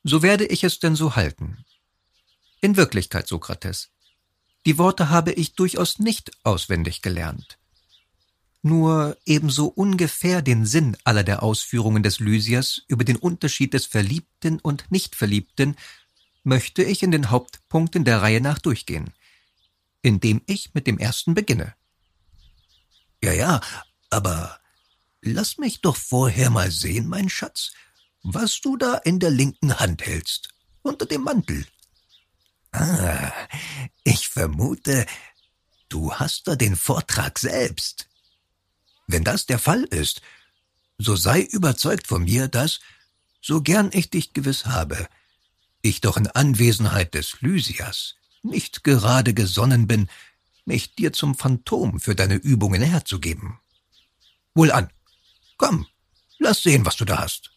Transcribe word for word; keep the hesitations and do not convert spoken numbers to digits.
So werde ich es denn so halten. In Wirklichkeit, Sokrates, die Worte habe ich durchaus nicht auswendig gelernt. Nur ebenso ungefähr den Sinn aller der Ausführungen des Lysias über den Unterschied des Verliebten und Nichtverliebten möchte ich in den Hauptpunkten der Reihe nach durchgehen, indem ich mit dem ersten beginne. Ja, ja, aber lass mich doch vorher mal sehen, mein Schatz, was du da in der linken Hand hältst, unter dem Mantel. Ah, ich vermute, du hast da den Vortrag selbst. Wenn das der Fall ist, so sei überzeugt von mir, dass, so gern ich dich gewiss habe, ich doch in Anwesenheit des Lysias nicht gerade gesonnen bin, mich dir zum Phantom für deine Übungen herzugeben. Wohlan, komm, lass sehen, was du da hast.